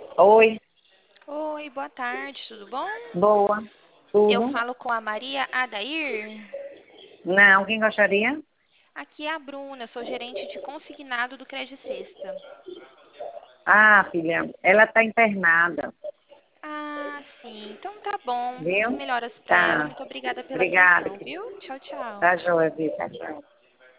Oi, Oi, boa tarde, tudo bom? boa. Eu Tudo? falo com a Maria Adair. Não, quem gostaria? Aqui é a Bruna, sou gerente de consignado do Cred Sexta. Ah, filha, ela está internada, Ah, sim, então tá bom. As viu? melhoras pra ela. Tá. Muito obrigada pela Obrigada, atenção, querida. viu? Tchau, tchau. Tá joia, viu? Tá joia.